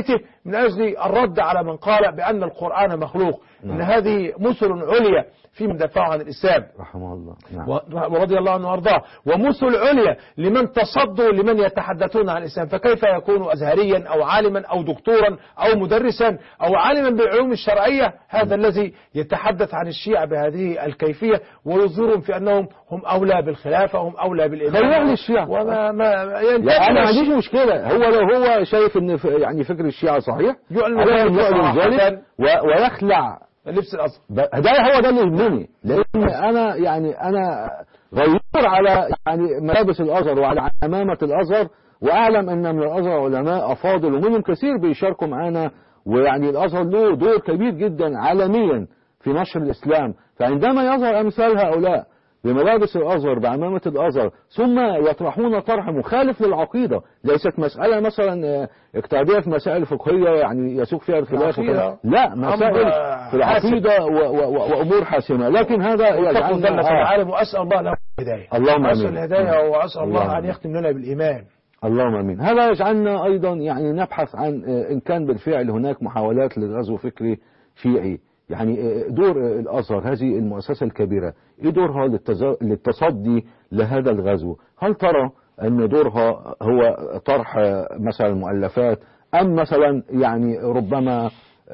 من أجل الرد على من قال بأن القرآن مخلوق. نعم. إن هذه مثل عليا في من دفعوا عن الإسلام رحمه الله. نعم. ورضي الله عنه وارضاه، ومثل عليا لمن تصدوا لمن يتحدثون عن الإسلام. فكيف يكون أزهريا أو عالما أو دكتورا أو مدرسا أو عالما بالعلوم الشرعية هذا الذي يتحدث عن الشيعة بهذه الكيفية ويظهرهم في أنهم هم أولى بالخلافة، هم أولى بالإمامة. غير الشيعة وما ما يعني أنا ما عنديش مشكلة. هو لو هو شايف أن ف- يعني فكر الشيعة صحيح عليه يعلن ذلك و- ويخلع لبس الأزهر. ب- ده هو ده اللي يهمني، لأن أنا يعني أنا غيور على يعني ملابس الأزهر وعلى عمامة الأزهر، وأعلم أن من الأزهر علماء أفاضل ومنهم كثير بيشاركوا معنا، ويعني الأزهر له دور كبير جدا عالميا في نشر الإسلام. فعندما يظهر أمثال هؤلاء بملابس الأزهر بعمامة الأزهر ثم يطرحون طرح مخالف للعقيدة، ليست مسألة مثلا اقتادية في مسائل فقهية يعني يسوق فيها الخلاف وكذا. لا، مسائل في العقيدة و- و- وأمور حاسمة، لكن هذا يجعلنا العالم. وأسأل الله له الهداية، اللهم أسأل آمين. الهداية وأسأل الله اللهم أن يختم لنا بالإيمان. اللهم امين. هذا يجعلنا ايضا يعني نبحث عن ان كان بالفعل هناك محاولات لغزو فكري شيعي، يعني دور الازهر هذه المؤسسه الكبيره ايه دورها للتز- للتصدي لهذا الغزو؟ هل ترى ان دورها هو طرح مثلا مؤلفات، ام مثلا يعني ربما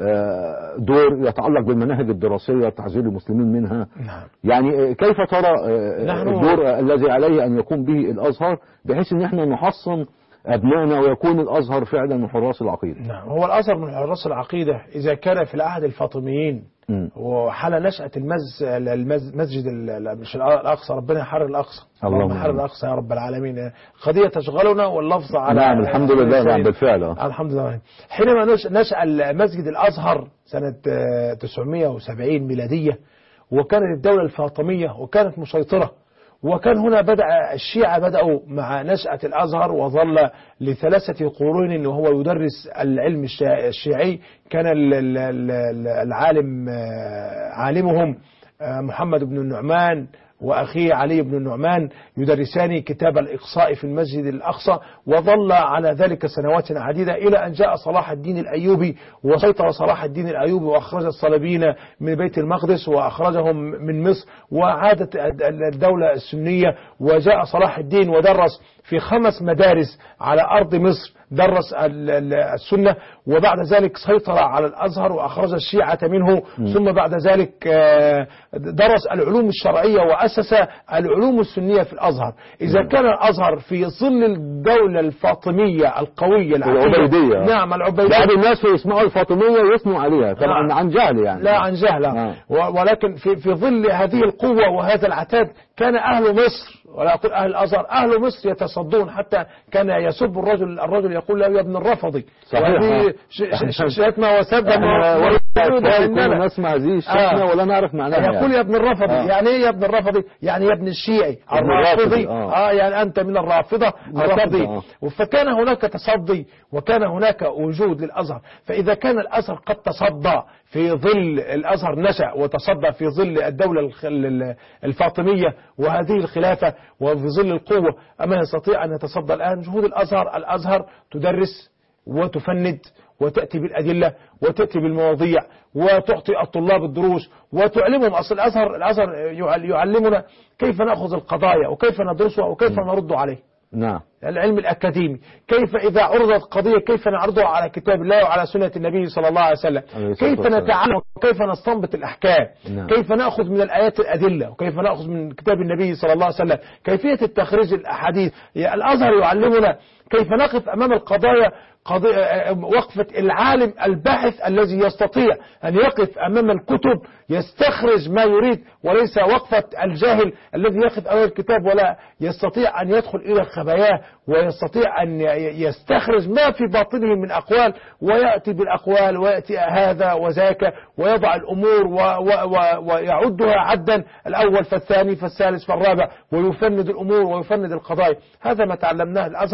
دور يتعلق بالمناهج الدراسية تحذير المسلمين منها؟ نعم. يعني كيف ترى نحن الدور الذي عليه أن يقوم به الأزهر بحيث أن احنا نحصن أبنائنا ويكون الأزهر فعلا من حراس العقيدة؟ نعم، هو الأزهر من حراس العقيدة إذا كان في العهد الفاطميين م. وحال نشأة المز... المسجد ال- مش الأقصى، ربنا يحرر الأقصى، اللهم يحرر الأقصى يا رب العالمين. قضية تشغلنا واللفظ على نعم الحمد لله. نعم بالفعل. الحمد لله. حينما نش- نشأ المسجد الأزهر سنة آه، تسعمائة وسبعين ميلادية، وكانت الدولة الفاطمية وكانت مسيطرة، وكان هنا بدأ الشيعة بدأوا مع نشأة الأزهر، وظل لثلاثة قرون وهو يدرس العلم الشا- الشيعي. كان ال- ال- ال- العالم آه، عالمهم آه، محمد بن النعمان وأخيه علي بن النعمان يدرسان كتاب الإقصاء في المسجد الأقصى، وظل على ذلك سنوات عديدة إلى أن جاء صلاح الدين الأيوبي وسيطر صلاح الدين الأيوبي وأخرج الصليبيين من بيت المقدس وأخرجهم من مصر، وعادت الدولة السنية، وجاء صلاح الدين ودرس في خمس مدارس على أرض مصر، درس ال- ال- السنة، وبعد ذلك سيطر على الأزهر وأخرج الشيعة منه. م. ثم بعد ذلك آه، درس العلوم الشرعية وأسس العلوم السنية في الأزهر. إذا م. كان الأزهر في ظل الدولة الفاطمية القوية العبيدية، نعم العبيدية، بعض الناس يسمعوا الفاطمية ويثنوا عليها طبعا نعم. عن جهل يعني لا عن جهل نعم. ولكن في في ظل هذه القوة وهذا العتاد كان أهل مصر، ولا أقول أهل الأزهر، أهل مصر يتصدون، حتى كان يسب الرجل الرجل يقول له يا ابن الرفضي، صحيح شتمة وسبا كنا نسمع هذه الشتمة ولا نعرف معناها. يقول يا ابن الرفضي، آه. يعني ايه يا ابن الرفضي؟ يعني يا ابن الشيعي الرافضي، آه. اه يعني أنت من الرافضة الرافضي. آه. فكان هناك تصدي وكان هناك وجود للأزهر. فإذا كان الأزهر قد تصدى في ظل الأزهر نشأ وتصدى في ظل الدولة الفاطمية وهذه الخلافة وفي ظل القوة، أما يستطيع أن يتصدى الآن جهود الأزهر؟ الأزهر تدرس وتفند وتأتي بالأدلة وتأتي بالمواضيع وتعطي الطلاب الدروس وتعلمهم. أصل الأزهر الأزهر يعلمنا كيف نأخذ القضايا وكيف ندرسها وكيف نرد عليه. نعم. العلم الأكاديمي، كيف إذا عرضت قضية كيف نعرضها على كتاب الله وعلى سنة النبي صلى الله عليه وسلم، كيف نتعلم وكيف نستنبط الأحكام، نعم. كيف نأخذ من الآيات الأدلة وكيف نأخذ من كتاب النبي صلى الله عليه وسلم، كيفية التخريج الأحاديث. الأزهر يعلمنا كيف نقف أمام القضايا قضية وقفة العالم الباحث الذي يستطيع أن يقف أمام الكتب يستخرج ما يريد، وليس وقفة الجاهل الذي يقف أمام الكتاب ولا يستطيع أن يدخل إلى خباياه ويستطيع أن يستخرج ما في باطنه من أقوال ويأتي بالأقوال ويأتي هذا وذاك ويضع الأمور ويعدها عدا، الأول فالثاني فالثالث فالرابع، ويفند الأمور ويفند القضايا. هذا ما تعلمناه الأزهر،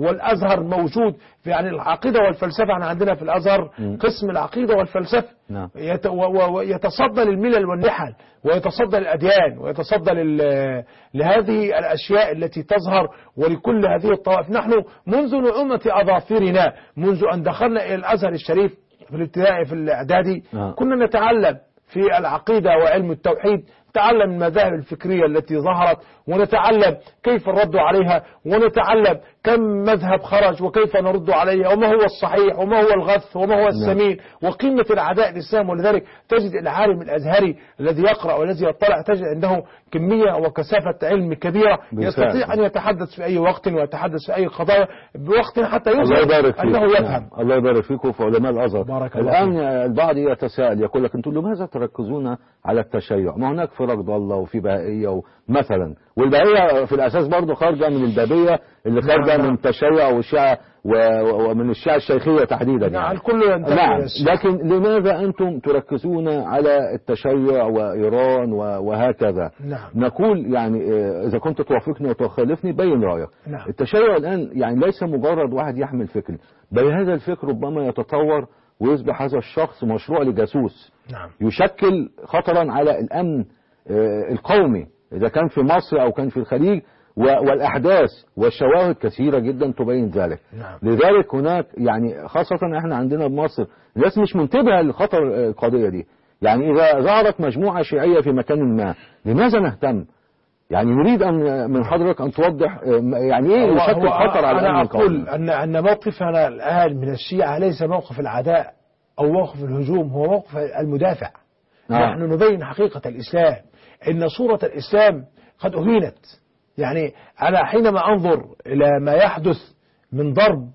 والأزهر موجود في يعني العقيدة والفلسفة. احنا عندنا في الأزهر قسم العقيدة والفلسفة نعم. يت- و- ويتصدى للملل والنحل، ويتصدى للأديان، ويتصدى لل- لهذه الأشياء التي تظهر، ولكل هذه الطوائف. نحن منذ نعومة أظافرنا، منذ أن دخلنا إلى الأزهر الشريف في الابتدائي في الإعدادي، آه. كنا نتعلم في العقيدة وعلم التوحيد، نتعلم المذاهب الفكرية التي ظهرت، ونتعلم كيف الرد عليها، ونتعلم كم مذهب خرج وكيف نرد عليه، وما هو الصحيح وما هو الغث وما هو السمين، وقيمة الأعداء الإسلام. ولذلك تجد العالم الأزهري الذي يقرأ والذي يطلع تجد عنده كمية وكثافة علم كبيرة، بالفعل. يستطيع أن يتحدث في أي وقت ويتحدث في أي قضايا بوقت حتى الله يظهر يبارك فيك. أنه يفهم. نعم. الله يبارك فيكم في علماء الأزهر. بارك الله الآن فيك. البعض يتساءل يقول لك أنتم لماذا تركزون على التشيع؟ ما هناك فرق ضالة وفي بهائية مثلا، والبهائية في الأساس برضه خارجة من البابية اللي خارجة نعم. من التشيع والشيعة و- ومن الشيعة الشيخية تحديدا. نعم، يعني. الكل ينتمي نعم. إلى الشيعة. لكن لماذا أنتم تركزون على التشيع وإيران و- وهكذا؟ نعم. نقول يعني آه، إذا كنت توافقني وتخالفني بين رأيك. نعم. التشيع الآن يعني ليس مجرد واحد يحمل فكر، بل هذا الفكر ربما يتطور ويصبح هذا الشخص مشروع لجاسوس نعم. يشكل خطرا على الأمن آه، القومي، إذا كان في مصر أو كان في الخليج، و- والأحداث والشواهد كثيرة جدا تبين ذلك. نعم. لذلك هناك يعني خاصة احنا عندنا بمصر الناس مش منتبهة لخطر آه، القضية دي. يعني إذا ظهرت مجموعة شيعية في مكان ما لماذا نهتم؟ يعني نريد أن من حضرتك أن توضح آه، يعني إيه هو- يشكل هو خطر على الأمن أنا أقول القومي. أن أن موقفنا الآن من الشيعة ليس موقف العداء أو موقف الهجوم، هو موقف المدافع. آه. نحن نبين حقيقة الإسلام، إن صورة الإسلام قد أهينت. يعني أنا حينما أنظر إلى ما يحدث من ضرب،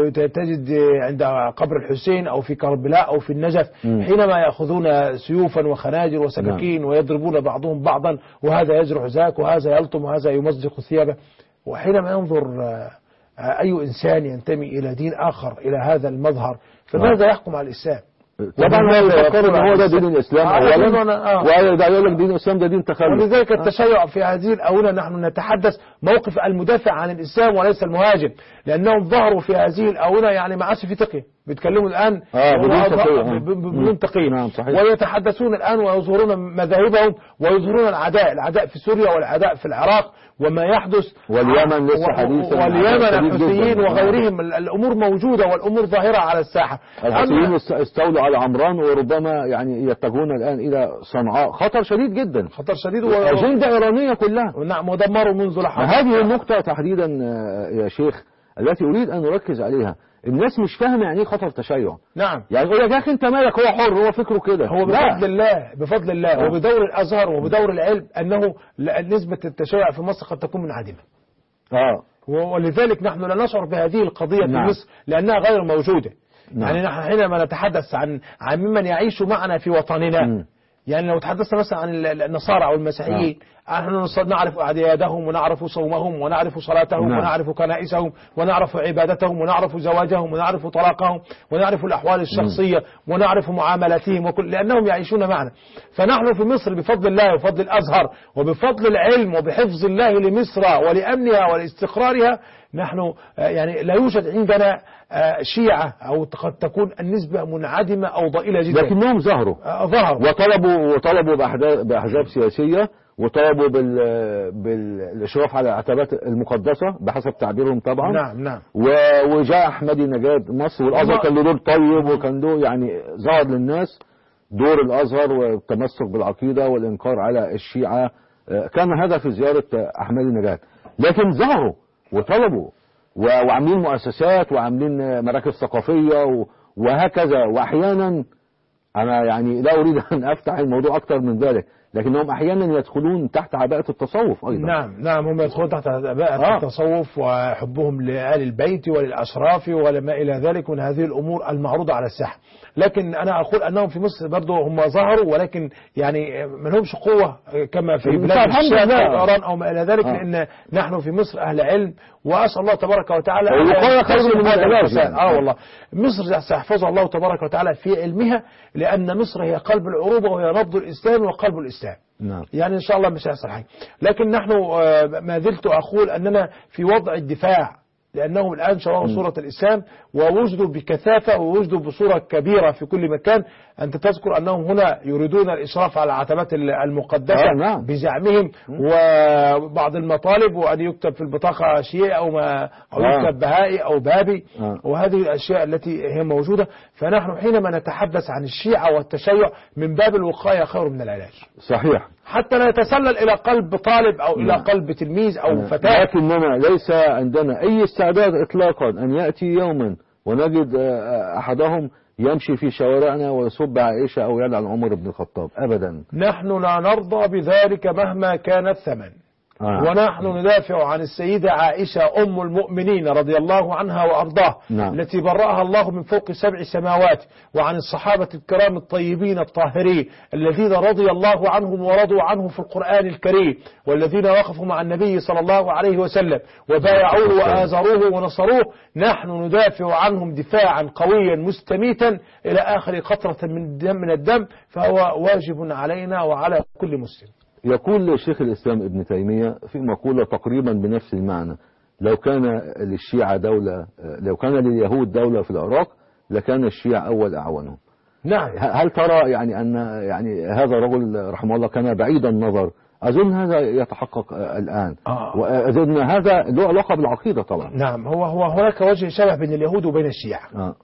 وتجد عند قبر الحسين أو في كربلاء أو في النجف، مم. حينما يأخذون سيوفا وخناجر وسكاكين ويضربون بعضهم بعضا، وهذا يجرح ذاك وهذا يلطم وهذا يمزق ثيابه. وحينما ينظر آه، آه، أي إنسان ينتمي إلى دين آخر إلى هذا المظهر، فماذا يحكم على الإسلام؟ طبعا هذا يفكر ان هو ده دين الاسلام آه، اولا، آه. ويرجع يقول لك دين الاسلام ده دين تخلف. ولذلك التشيع في هذه الآونة نحن نتحدث موقف المدافع عن الإسلام وليس المهاجم، لأنهم ظهروا في هذه الآونة يعني ما عادش في تقية، بيتكلموا الآن آه، بدون تقية. ب- ب- بدون تقية. نعم، صحيح. ويتحدثون الآن ويظهرون مذاهبهم ويظهرون العداء، العداء في سوريا والعداء في العراق وما يحدث، واليمن لسه و- حديثا واليمن عداء شديد الحوثيين جداً. وغيرهم. ال- الأمور موجودة والأمور ظاهرة على الساحة. الحوثيين أما است- استولوا على عمران، وربما يعني يتجهون الان الى صنعاء، خطر شديد جدا، خطر شديد و... اجنده ايرانيه كلها. نعم، ودمروا منذ لحظة. هذه النقطه تحديدا آه، يا شيخ التي اريد ان اركز عليها. الناس مش فاهمه يعني ايه خطر تشيع. نعم. يعني يقول لك يا اخي انت مالك، هو حر، هو فكره كده. هو لا. بفضل الله بفضل الله آه. وبدور الأزهر وبدور العلم أنه لا- نسبة التشيع في مصر قد تكون منعدمة، اه ولذلك نحن لا نشعر بهذه القضية في نعم. مصر لأنها غير موجودة. نعم. يعني نحن حينما نتحدث عن عن ممن يعيش معنا في وطننا، مم. يعني لو تحدثنا مثلا عن ال- النصارى أو المسيحيين، نحن نص- نعرف أعيادهم ونعرف صومهم ونعرف صلاتهم نعم. ونعرف كنائسهم ونعرف عبادتهم ونعرف زواجهم ونعرف طلاقهم ونعرف الأحوال الشخصية ونعرف معاملاتهم وكل، لأنهم يعيشون معنا. فنحن في مصر بفضل الله وبفضل الأزهر وبفضل العلم وبحفظ الله لمصر ولأمنها ولاستقرارها، نحن آه، يعني لا يوجد عندنا آه، شيعة أو قد تكون النسبة منعدمة أو ضئيلة جدا. لكنهم ظهروا آه، ظهروا وطلبوا وطلبوا بأحدا- بأحزاب سياسية، وطلبوا بال بالإشراف على العتبات المقدسة بحسب تعبيرهم طبعا. نعم نعم و- وجاء أحمدي نجاد مصر، والأزهر كان له دور طيب، وكان له يعني ظهر للناس دور الأزهر والتمسك بالعقيدة والإنكار على الشيعة. آه، كان هدف زيارة أحمدي نجاد، لكن ظهروا وطلبوا و- وعاملين مؤسسات وعاملين مراكز ثقافية و- وهكذا. وأحيانا أنا يعني لا أريد أن أفتح الموضوع أكثر من ذلك، لكنهم أحيانا يدخلون تحت عباءة التصوف أيضا. نعم نعم هم يدخلون تحت عباءة آه. التصوف وحبهم لآل البيت وللأشراف ولما إلى ذلك من هذه الأمور المعروضة على الساحة. لكن أنا أقول أنهم في مصر برضو هم ظهروا، ولكن يعني ما لهمش قوة كما في بلاد الحمد الشام لله. أو إيران أو ما إلى ذلك، آه. لأن نحن في مصر أهل علم، وأسأل الله تبارك وتعالى أن والوقاية خير يحفظ من هذا العلاج الفساد. يعني. آه والله مصر سيحفظها الله تبارك وتعالى في علمها، لأن مصر هي قلب العروبة وهي نبض الإسلام وقلب الإسلام. نعم. يعني إن شاء الله مش هيحصل حاجة. لكن نحن آه، ما زلت أقول أننا في وضع الدفاع، لأنهم الآن شرحوا صورة الإسلام ووجدوا بكثافة ووجدوا بصورة كبيرة في كل مكان. أنت تذكر أنهم هنا يريدون الإشراف على العتبات المقدسة آه نعم. بزعمهم وبعض المطالب، وأن يكتب في البطاقة شيعي أو, ما أو آه. يكتب بهائي أو بابي آه. وهذه الأشياء التي هي موجودة. فنحن حينما نتحدث عن الشيعة والتشيع من باب الوقاية خير من العلاج، صحيح، حتى لا يتسلل إلى قلب طالب أو إلى نعم. قلب تلميذ أو فتاة. لكننا ليس عندنا أي استعداد إطلاقا أن يأتي يوما ونجد أحدهم يمشي في شوارعنا ويسب عائشة أو يلعن عمر بن الخطاب أبدا. نحن لا نرضى بذلك مهما كان الثمن. آه. ونحن ندافع عن السيدة عائشة أم المؤمنين رضي الله عنها وأرضاه، نعم. التي برأها الله من فوق سبع سماوات، وعن الصحابة الكرام الطيبين الطاهرين الذين رضي الله عنهم ورضوا عنه في القرآن الكريم، والذين وقفوا مع النبي صلى الله عليه وسلم وبايعوه وآزروه ونصروه. نحن ندافع عنهم دفاعا قويا مستميتا إلى آخر قطرة من الدم, من الدم فهو واجب علينا وعلى كل مسلم. يقول شيخ الإسلام ابن تيمية في مقولة تقريبا بنفس المعنى: لو كان للشيعة دولة، لو كان لليهود دولة في العراق لكان الشيعة أول أعوانهم. نعم. هل ترى يعني أن يعني هذا الرجل رحمه الله كان بعيد النظر؟ أظن هذا يتحقق الآن. آه. وأظن هذا له علاقة بالعقيدة طبعا. نعم. هو هو هناك وجه شبه بين اليهود وبين الشيعة. آه.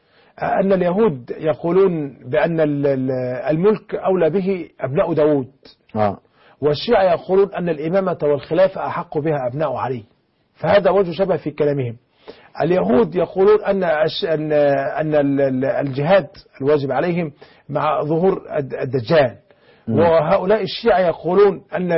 أن اليهود يقولون بأن الملك أولى به أبناء داود، آه. والشيعة يقولون أن الإمامة والخلافة أحق بها أبناء علي. فهذا وجه شبه في كلامهم. اليهود يقولون أن أن أن الجهاد الواجب عليهم مع ظهور الدجال، وهؤلاء الشيعة يقولون أن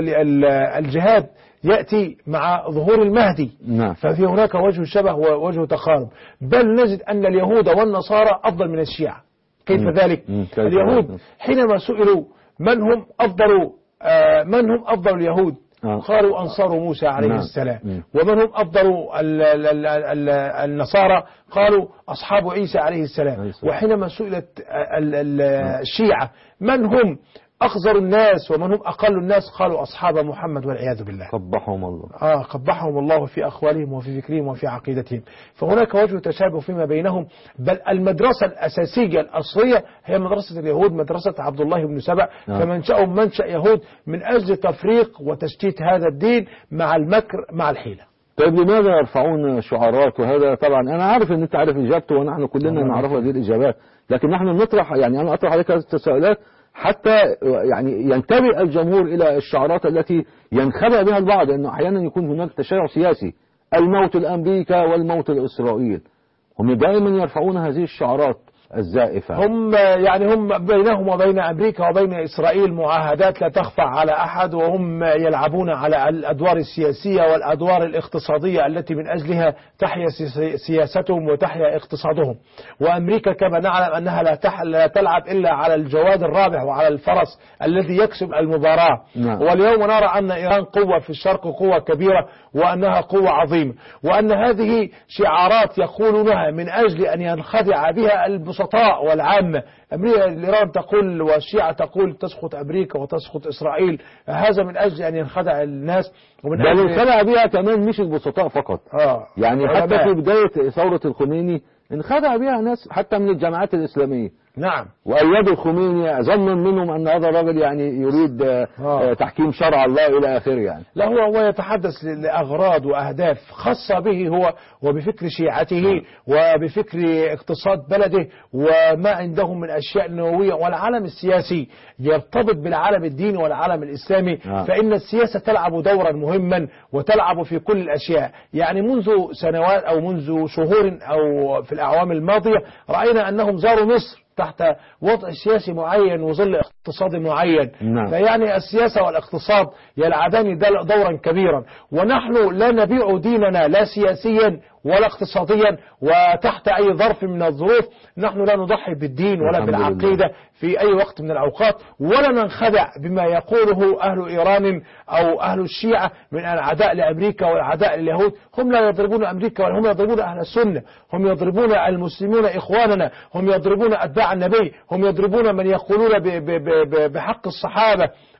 الجهاد يأتي مع ظهور المهدي. نعم. ففي هناك وجه شبه ووجه تقارب، بل نجد أن اليهود والنصارى أفضل من الشيعة. كيف مم. ذلك؟ مم. كيف اليهود ذلك؟ حينما سئلوا من هم أفضل آه من هم أفضل اليهود؟ آه. قالوا أنصار موسى عليه نعم. السلام. مم. ومن هم أفضل ال ال ال ال النصارى؟ قالوا أصحاب عيسى عليه السلام. وحينما سئلت ال ال الشيعة من هم أخزر الناس ومن هم أقل الناس؟ قالوا أصحاب محمد والعياذ بالله. قبحهم الله. آه قبحهم الله في أقوالهم وفي فكرهم وفي عقيدتهم. فهناك وجه تشابه فيما بينهم. بل المدرسة الأساسية الأصلية هي مدرسة اليهود، مدرسة عبد الله بن سبأ. آه. فمنشأهم منشأ يهود من أجل تفريق وتشتيت هذا الدين مع المكر مع الحيلة. طيب لماذا يرفعون شعارات؟ وهذا طبعا أنا عارف أن أنت عارف إجابته ونحن كلنا نعرف هذه الإجابات، لكن نحن نطرح يعني أنا أطرح عليك هذه التساؤلات حتى يعني ينتبه الجمهور إلى الشعارات التي ينخدع بها البعض، أنه أحيانا يكون هناك تشيع سياسي، الموت الأمريكا والموت الإسرائيل. هم دائما يرفعون هذه الشعارات الزائفة. هم يعني هم بينهم وبين أمريكا وبين إسرائيل معاهدات لا تخفى على أحد، وهم يلعبون على الأدوار السياسية والأدوار الاقتصادية التي من أجلها تحيا سياستهم وتحيا اقتصادهم. وأمريكا كما نعلم أنها لا, لا تلعب إلا على الجواد الرابح وعلى الفرس الذي يكسب المباراة. نعم. واليوم نرى أن إيران قوة في الشرق قوة كبيرة وأنها قوة عظيمة، وأن هذه شعارات يقولونها من أجل أن ينخدع بها البسطاء والعامة. أمريكا الإيران تقول والشيعة تقول تسقط أمريكا وتسقط إسرائيل، هذا من أجل أن ينخدع الناس. ومن بل انخدع بها كمان مش البسطاء فقط. آه. يعني حتى في بداية ثورة الخميني انخدع بها ناس حتى من الجماعات الإسلامية. نعم. وأيدوا الخميني ظنا منهم أن هذا الرجل يعني يريد آه. تحكيم شرع الله إلى آخره يعني. لا هو هو يتحدث لأغراض وأهداف خاصة به هو وبفكر شيعته وبفكر اقتصاد بلده وما عندهم من أشياء نووية. والعالم السياسي يرتبط بالعالم الديني والعالم الإسلامي. آه. فإن السياسة تلعب دورا مهما وتلعب في كل الأشياء. يعني منذ سنوات أو منذ شهور أو في الأعوام الماضية رأينا أنهم زاروا مصر تحت وضع سياسي معين وظل اقتصادي معين. نعم. فيعني السياسة والاقتصاد يلعبان دورا كبيرا، ونحن لا نبيع ديننا لا سياسيا ولا اقتصاديا وتحت أي ظرف من الظروف. نحن لا نضحي بالدين ولا بالعقيدة في أي وقت من الأوقات، ولا ننخدع بما يقوله أهل إيران أو أهل الشيعة من العداء لأمريكا والعداء لليهود. هم لا يضربون أمريكا ولا هم يضربون أهل السنة، هم يضربون المسلمون إخواننا، هم يضربون أتباع النبي، هم يضربون من يقولون بحق الصحابة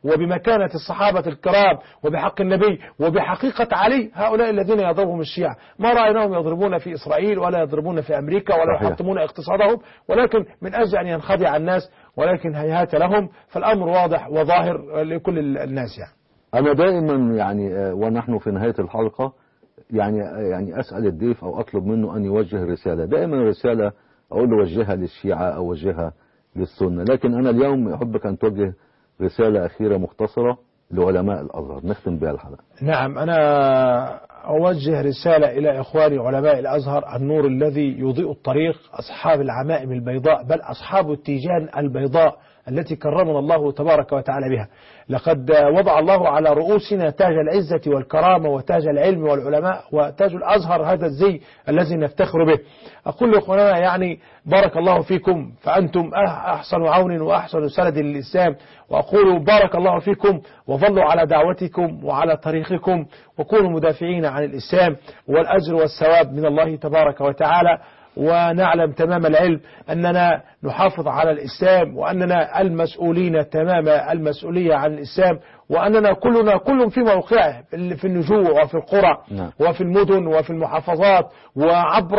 وبمكانة الصحابة الكرام وبحق النبي وبحقيقة علي، هؤلاء الذين يضربهم الشيعة ما رأيناهم يضربون في إسرائيل ولا يضربون في أمريكا ولا يحطمون اقتصادهم، ولكن من أجل أن ينخدع الناس، ولكن هيهات لهم. فالأمر واضح وظاهر لكل الناس يعني. أنا دائما يعني ونحن في نهاية الحلقة يعني يعني أسأل الضيف أو أطلب منه أن يوجه رسالة، دائما رسالة أقول له وجهها للشيعة أو وجهها للسنة، لكن أنا اليوم أحبك أن توجه رسالة أخيرة مختصرة لعلماء الأزهر نختم بها الحلقة. نعم، أنا أوجه رسالة إلى إخواني علماء الأزهر، النور الذي يضيء الطريق، أصحاب العمائم البيضاء، بل أصحاب التيجان البيضاء التي كرمنا الله تبارك وتعالى بها. لقد وضع الله على رؤوسنا تاج العزة والكرامة وتاج العلم والعلماء وتاج الأزهر، هذا الزي الذي نفتخر به. أقول لإخواننا يعني بارك الله فيكم، فأنتم أحسن عون وأحسن سند للإسلام، وأقول بارك الله فيكم وظلوا على دعوتكم وعلى طريقكم وكونوا مدافعين عن الإسلام، والأجر والثواب من الله تبارك وتعالى. ونعلم تمام العلم أننا نحافظ على الإسلام، وأننا المسؤولين تمام المسؤولية عن الإسلام، وأننا كلنا كل في موقعه في النجوع وفي القرى وفي المدن وفي المحافظات وعبر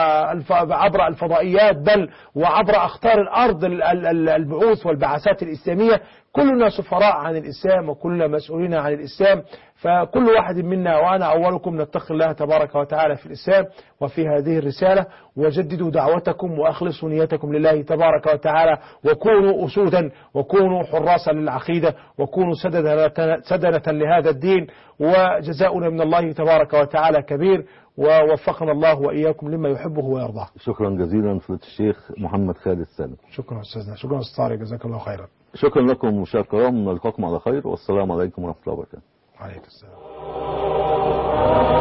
عبر الفضائيات، بل وعبر أخطار الأرض البعوث والبعثات الإسلامية. كلنا سفراء عن الإسلام وكلنا مسؤولين عن الإسلام، فكل واحد منا وأنا أولكم نتقي الله تبارك وتعالى في الإسلام وفي هذه الرسالة. وجددوا دعوتكم وأخلصوا نيتكم لله تبارك وتعالى، وكونوا أسودا وكونوا حراسا للعقيدة وكونوا سدنة لهذا الدين، وجزاؤنا من الله تبارك وتعالى كبير، ووفقنا الله وإياكم لما يحبه ويرضاه. شكرا جزيلا فضيلة الشيخ محمد خالد سالم. شكرا أستاذنا، شكرا أستاذ طارق، جزاك الله خيرا. شكرا لكم مشاهدينا الكرام، نلقاكم على خير والسلام عليكم ورحمة الله وبركاته. عليكم السلام.